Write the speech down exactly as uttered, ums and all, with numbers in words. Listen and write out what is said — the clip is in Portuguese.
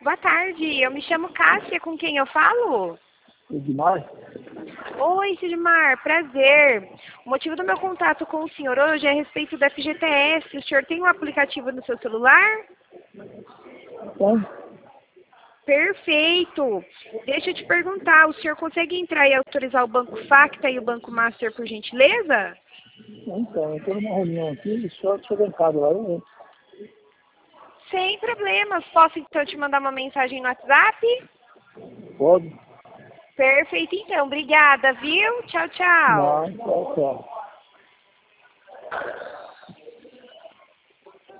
Boa tarde, eu me chamo Cássia, com quem eu falo? Edmar? Oi, Sidmar, prazer. O motivo do meu contato com o senhor hoje é a respeito do F G T S. O senhor tem um aplicativo no seu celular? Tem? Perfeito. Deixa eu te perguntar, o senhor consegue entrar e autorizar o Banco Facta e o Banco Master, por gentileza? Então, eu estou numa reunião aqui e só chegar em casa lá. Eu... Sem problemas. Posso então te mandar uma mensagem no WhatsApp? Pode? Perfeito, então. Obrigada, viu? Tchau, tchau. Não, tchau, tchau.